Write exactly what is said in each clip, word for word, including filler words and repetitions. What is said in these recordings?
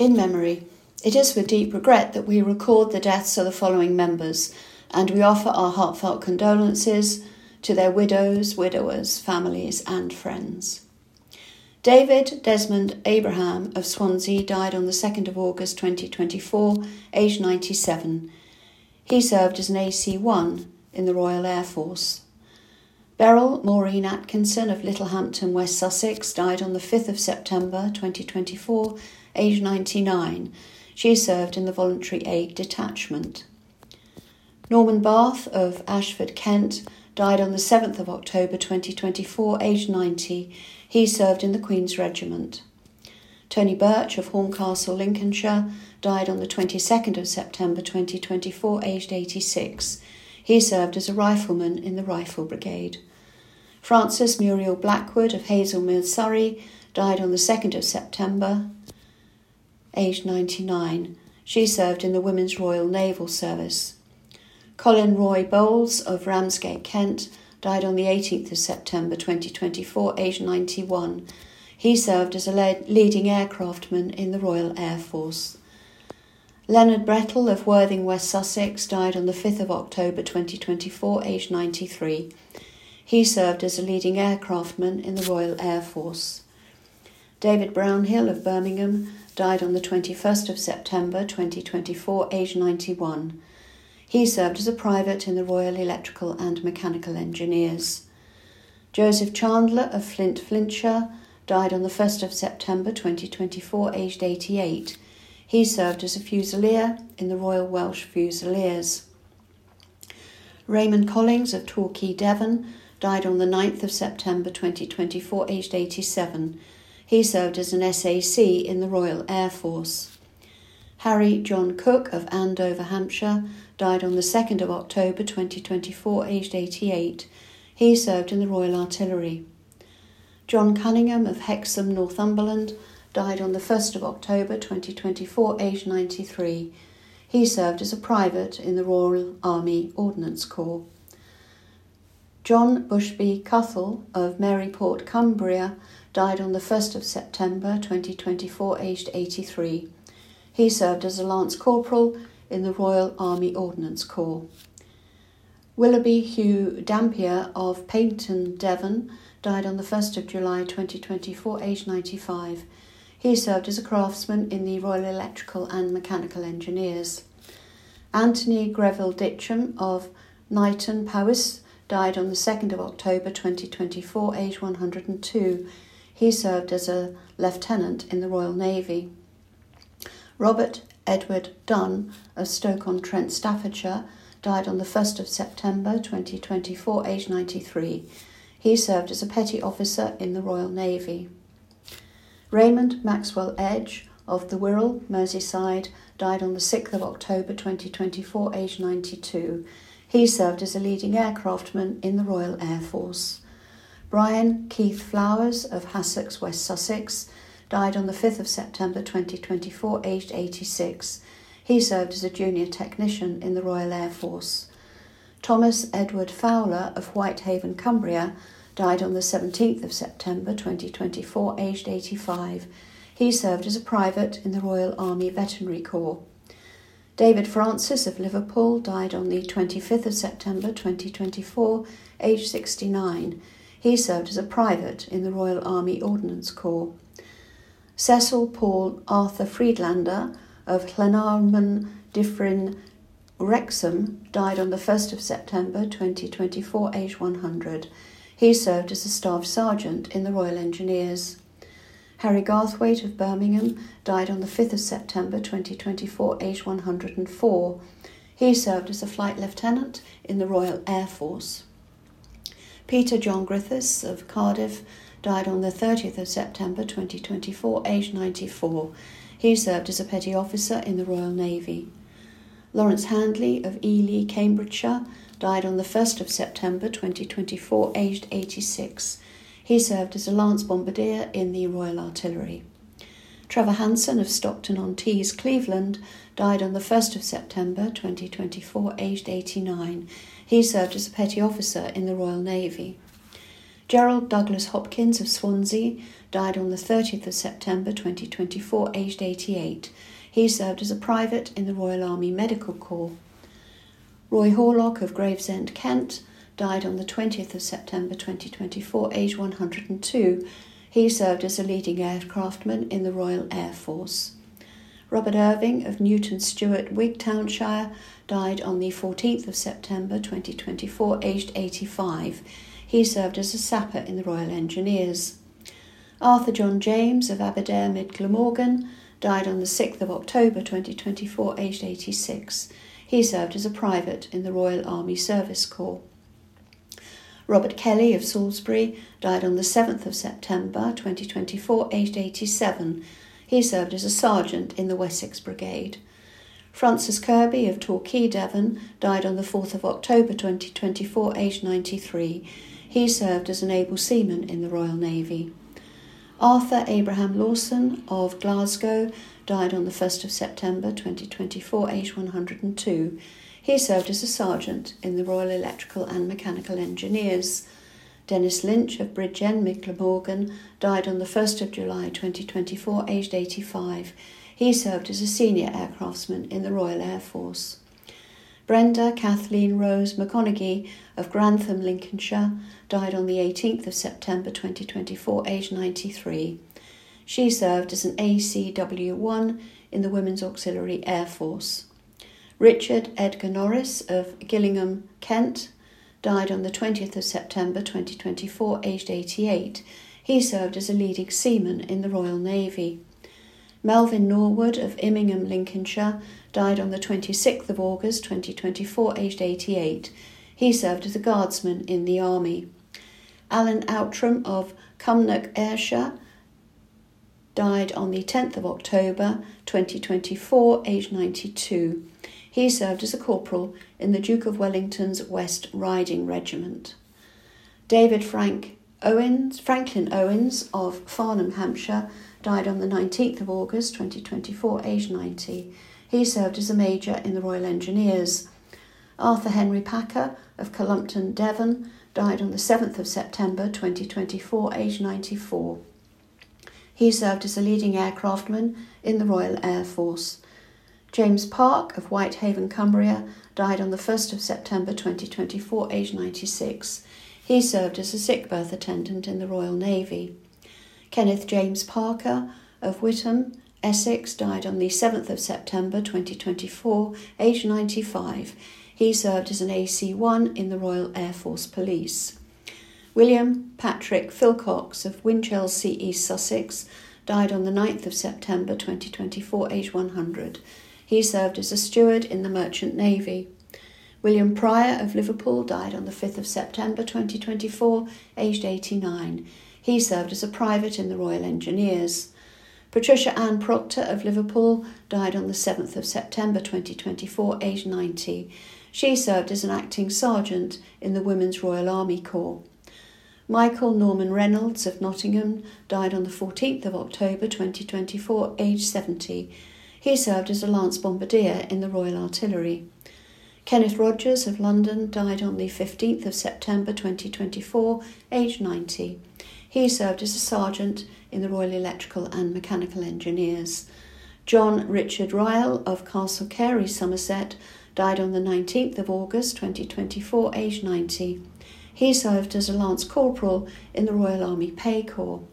In memory, it is with deep regret that we record the deaths of the following members, and we offer our heartfelt condolences to their widows, widowers, families and friends. David Desmond Abraham of Swansea died on the second of August twenty twenty-four, aged ninety-seven. He served as an A C one in the Royal Air Force. Beryl Maureen Atkinson of Littlehampton, West Sussex, died on the fifth of September twenty twenty-four, aged ninety-nine. She served in the Voluntary Aid Detachment. Norman Bath of Ashford, Kent, died on the seventh of October twenty twenty-four, aged ninety. He served in the Queen's Regiment. Tony Birch of Horncastle, Lincolnshire, died on the twenty-second of September twenty twenty-four, aged eighty-six. He served as a rifleman in the Rifle Brigade. Frances Muriel Blackwood of Hazelmere, Surrey, died on the second of September, aged ninety-nine. She served in the Women's Royal Naval Service. Colin Roy Bowles of Ramsgate, Kent, died on the eighteenth of September twenty twenty-four, aged ninety-one. He served as a leading aircraftman in the Royal Air Force. Leonard Brettle of Worthing, West Sussex, died on the fifth of October twenty twenty-four, aged ninety-three. He served as a leading aircraftman in the Royal Air Force. David Brownhill of Birmingham died on the twenty-first of September twenty twenty-four, aged ninety-one. He served as a private in the Royal Electrical and Mechanical Engineers. Joseph Chandler of Flint, Flintshire, died on the first of September twenty twenty-four, aged eighty-eight. He served as a Fusilier in the Royal Welsh Fusiliers. Raymond Collings of Torquay, Devon, died on the ninth of September twenty twenty-four, aged eighty-seven. He served as an S A C in the Royal Air Force. Harry John Cook of Andover, Hampshire, died on the second of October twenty twenty-four, aged eighty-eight. He served in the Royal Artillery. John Cunningham of Hexham, Northumberland, died on the first of October twenty twenty-four, aged ninety-three. He served as a private in the Royal Army Ordnance Corps. John Bushby Cuthell of Maryport, Cumbria, died on the first of September twenty twenty-four, aged eighty-three. He served as a Lance Corporal in the Royal Army Ordnance Corps. Willoughby Hugh Dampier of Paignton, Devon, died on the first of July twenty twenty-four, aged ninety-five. He served as a craftsman in the Royal Electrical and Mechanical Engineers. Anthony Greville Ditcham of Knighton, Powys, died on the second of October twenty twenty-four, aged one hundred and two. He served as a lieutenant in the Royal Navy. Robert Edward Dunn of Stoke-on-Trent, Staffordshire, died on the first of September twenty twenty-four, aged ninety-three. He served as a petty officer in the Royal Navy. Raymond Maxwell Edge of the Wirral, Merseyside, died on the sixth of October twenty twenty-four, aged ninety-two. He served as a leading aircraftman in the Royal Air Force. Brian Keith Flowers of Hassocks, West Sussex, died on the fifth of September twenty twenty-four, aged eighty-six. He served as a junior technician in the Royal Air Force. Thomas Edward Fowler of Whitehaven, Cumbria, died on the seventeenth of September twenty twenty-four, aged eighty-five. He served as a private in the Royal Army Veterinary Corps. David Francis of Liverpool died on the twenty-fifth of September twenty twenty-four, aged sixty-nine. He served as a private in the Royal Army Ordnance Corps. Cecil Paul Arthur Friedlander of Llanarmon Dyffryn, Wrexham, died on the first of September twenty twenty-four, aged one hundred. He served as a Staff Sergeant in the Royal Engineers. Harry Garthwaite of Birmingham died on the fifth of September twenty twenty-four, aged one hundred and four. He served as a Flight Lieutenant in the Royal Air Force. Peter John Griffiths of Cardiff died on the thirtieth of September twenty twenty-four, aged ninety-four. He served as a petty officer in the Royal Navy. Lawrence Handley of Ely, Cambridgeshire, died on the first of September twenty twenty-four, aged eighty-six. He served as a lance bombardier in the Royal Artillery. Trevor Hanson of Stockton-on-Tees, Cleveland, died on the first of September twenty twenty-four, aged eighty-nine. He served as a petty officer in the Royal Navy. Gerald Douglas Hopkins of Swansea died on the thirtieth of September twenty twenty-four, aged eighty-eight. He served as a private in the Royal Army Medical Corps. Roy Horlock of Gravesend, Kent, died on the twentieth of September twenty twenty-four, aged one hundred two. He served as a leading aircraftman in the Royal Air Force. Robert Irving of Newton Stewart, Wigtownshire, died on the fourteenth of September twenty twenty-four, aged eighty-five. He served as a sapper in the Royal Engineers. Arthur John James of Aberdare Mid Glamorgan died on the sixth of October twenty twenty-four, aged eighty-six. He served as a private in the Royal Army Service Corps. Robert Kelly of Salisbury died on the seventh of September twenty twenty-four, aged eighty-seven. He served as a sergeant in the Wessex Brigade. Francis Kirby of Torquay, Devon, died on the fourth of October twenty twenty-four, aged ninety-three. He served as an able seaman in the Royal Navy. Arthur Abraham Lawson of Glasgow died on the first of September twenty twenty-four, aged one hundred two. He served as a sergeant in the Royal Electrical and Mechanical Engineers. Dennis Lynch of Bridgend, Mid Glamorgan, died on the first of July twenty twenty-four, aged eighty-five. He served as a senior aircraftsman in the Royal Air Force. Brenda Kathleen Rose McConaughey of Grantham, Lincolnshire, died on the eighteenth of September twenty twenty-four, aged ninety-three. She served as an A C W one in the Women's Auxiliary Air Force. Richard Edgar Norris of Gillingham, Kent, died on the twentieth of September twenty twenty-four, aged eighty-eight. He served as a leading seaman in the Royal Navy. Melvin Norwood of Immingham, Lincolnshire, died on the twenty-sixth of August twenty twenty-four, aged eighty-eight. He served as a guardsman in the Army. Alan Outram of Cumnock, Ayrshire, died on the tenth of October twenty twenty-four, aged ninety-two. He served as a corporal in the Duke of Wellington's West Riding Regiment. David Frank Owens, Franklin Owens of Farnham, Hampshire, died on the nineteenth of August twenty twenty-four, aged ninety. He served as a major in the Royal Engineers. Arthur Henry Packer of Columpton, Devon, died on the seventh of September twenty twenty-four, aged ninety-four. He served as a leading aircraftman in the Royal Air Force. James Park of Whitehaven, Cumbria, died on the first of September twenty twenty-four, aged ninety-six. He served as a sick berth attendant in the Royal Navy. Kenneth James Parker of Witham, Essex, died on the seventh of September twenty twenty-four, aged ninety-five. He served as an A C one in the Royal Air Force Police. William Patrick Philcox of Winchelsea, East Sussex, died on the ninth of September twenty twenty-four, aged one hundred. He served as a steward in the Merchant Navy. William Pryor of Liverpool died on the fifth of September twenty twenty-four, aged eighty-nine. He served as a private in the Royal Engineers. Patricia Ann Proctor of Liverpool died on the seventh of September twenty twenty-four, aged ninety. She served as an acting sergeant in the Women's Royal Army Corps. Michael Norman Reynolds of Nottingham died on the fourteenth of October twenty twenty-four, aged seventy. He served as a lance bombardier in the Royal Artillery. Kenneth Rogers of London died on the fifteenth of September twenty twenty-four, aged ninety. He served as a sergeant in the Royal Electrical and Mechanical Engineers. John Richard Ryle of Castle Carey, Somerset, died on the nineteenth of August twenty twenty-four, aged ninety. He served as a lance corporal in the Royal Army Pay Corps.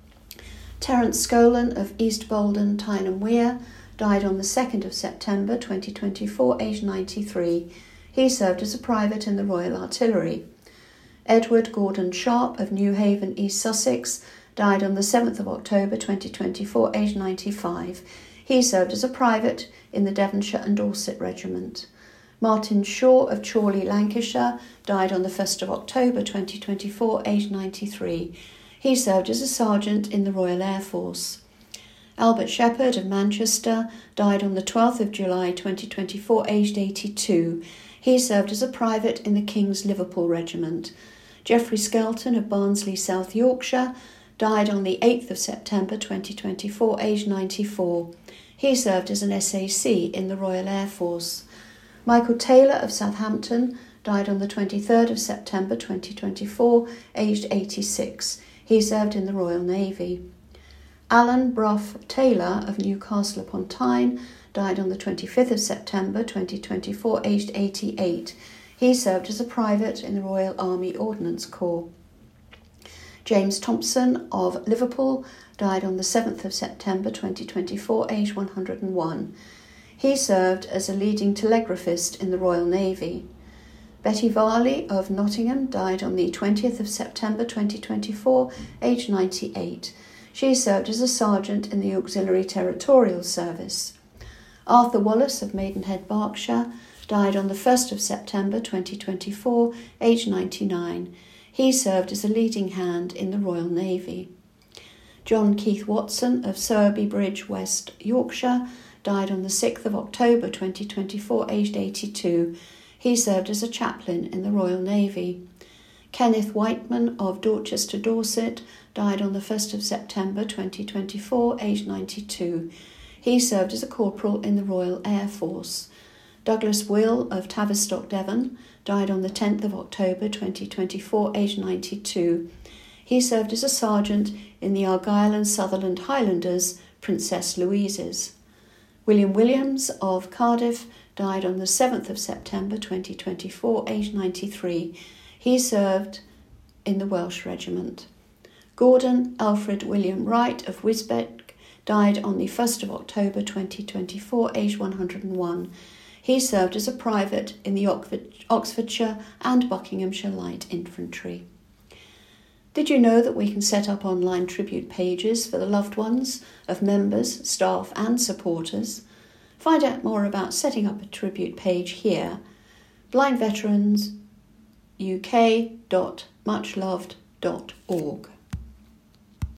Terence Scolan of East Bolden, Tyneham Weir, died on the second of September twenty twenty-four, aged ninety-three. He served as a private in the Royal Artillery. Edward Gordon Sharp of Newhaven, East Sussex, died on the seventh of October twenty twenty-four, aged ninety-five. He served as a private in the Devonshire and Dorset Regiment. Martin Shaw of Chorley, Lancashire, died on the first of October twenty twenty-four, aged ninety-three. He served as a sergeant in the Royal Air Force. Albert Shepherd of Manchester died on the twelfth of July twenty twenty-four, aged eighty-two. He served as a private in the King's Liverpool Regiment. Geoffrey Skelton of Barnsley, South Yorkshire, died on the eighth of September twenty twenty-four, aged ninety-four. He served as an S A C in the Royal Air Force. Michael Taylor of Southampton died on the twenty-third of September twenty twenty-four, aged eighty-six. He served in the Royal Navy. Alan Brough Taylor of Newcastle upon Tyne died on the twenty-fifth of September twenty twenty-four, aged eighty-eight. He served as a private in the Royal Army Ordnance Corps. James Thompson of Liverpool died on the seventh of September twenty twenty-four, aged one hundred and one. He served as a leading telegraphist in the Royal Navy. Betty Varley of Nottingham died on the twentieth of September twenty twenty-four, aged ninety-eight. She served as a sergeant in the Auxiliary Territorial Service. Arthur Wallace of Maidenhead, Berkshire, died on the first of September twenty twenty-four, aged ninety-nine. He served as a leading hand in the Royal Navy. John Keith Watson of Sowerby Bridge, West Yorkshire, died on the sixth of October twenty twenty-four, aged eighty-two. He served as a chaplain in the Royal Navy. Kenneth Whiteman of Dorchester, Dorset, died on the first of September twenty twenty-four, aged ninety-two. He served as a corporal in the Royal Air Force. Douglas Will of Tavistock, Devon, died on the tenth of October twenty twenty-four, aged ninety-two. He served as a sergeant in the Argyll and Sutherland Highlanders, Princess Louise's. William Williams of Cardiff died on the seventh of September twenty twenty-four, aged ninety-three. He served in the Welsh Regiment. Gordon Alfred William Wright of Wisbech died on the first of October twenty twenty-four, aged one hundred and one. He served as a private in the Oxfordshire and Buckinghamshire Light Infantry. Did you know that we can set up online tribute pages for the loved ones of members, staff and supporters? Find out more about setting up a tribute page here, blind veterans U K dot much loved dot org.